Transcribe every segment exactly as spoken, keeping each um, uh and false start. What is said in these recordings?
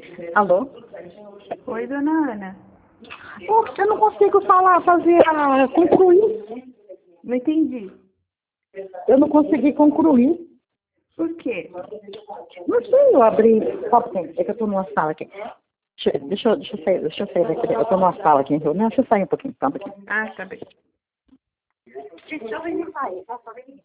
Alô? Oi, dona Ana. Oh, eu não consigo falar, fazer a concluir. Não entendi. Eu não consegui concluir. Por quê? Não sei, eu abri. Só um pouquinho, é que eu tô numa sala aqui. Deixa, deixa, eu- deixa eu sair, deixa eu sair daqui. Eu tô numa sala aqui, então. Não, deixa eu sair um pouquinho, só um pouquinho. Ah, tá bem. Deixa eu ver sair, tá? Só vem.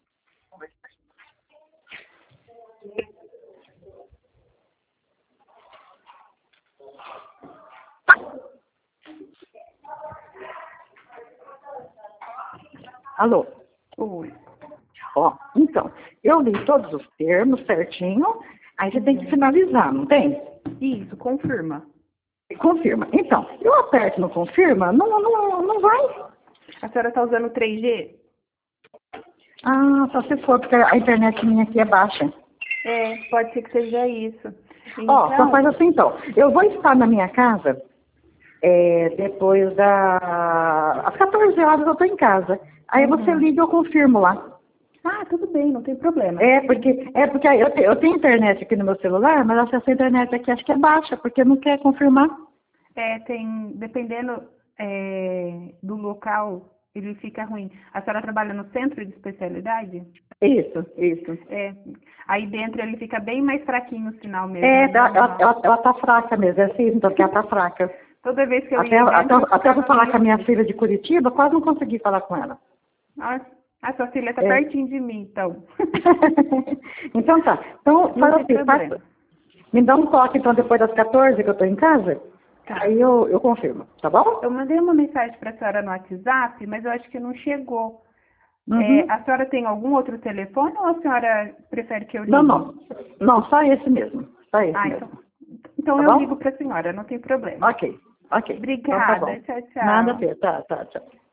Alô? Oi. Ó, então, eu li todos os termos certinho, aí você tem que finalizar, não tem? Isso, confirma. Confirma. Então, eu aperto no confirma, não, não, não vai. A senhora tá usando três G? Ah, só se for, porque a internet minha aqui é baixa. É, pode ser que seja isso. Ó, só Então, faz assim então. Eu vou estar na minha casa é, depois da. Às quatorze horas eu estou em casa. Aí Uhum. você liga e eu confirmo lá. ah, tudo bem, não tem problema. É, porque, é porque eu, te- eu tenho internet aqui no meu celular, mas essa internet aqui acho que é baixa, porque não quer confirmar. É, tem, dependendo é, do local, ele fica ruim. A senhora trabalha no centro de especialidade? Isso, isso. É, aí dentro ele fica bem mais fraquinho o sinal mesmo. É, é ela, ela, normal. ela, ela tá fraca mesmo, é assim, então porque ela tá fraca. Toda vez que eu Até, ia até, dentro, até eu ficava falar meio com a minha ruim. filha de Curitiba, quase não consegui falar com ela. Ah, a sua filha tá É. pertinho de mim, então. Então tá. Então, Não faz tem assim, faz, problema. me dá um toque então depois das quatorze que eu tô em casa, Tá. aí eu, eu confirmo, tá bom? Eu mandei uma mensagem para a senhora no WhatsApp, mas eu acho que não chegou. É, Uhum. a senhora tem algum outro telefone ou a senhora prefere que eu Não, ligue? não. Não, só esse mesmo. Só esse Ah, então, mesmo. então Tá eu ligo bom? para a senhora, não tem problema. Ok, ok. Então tá bom. Obrigada. Tchau, Nada a tchau. ver. Tá, tá, tchau.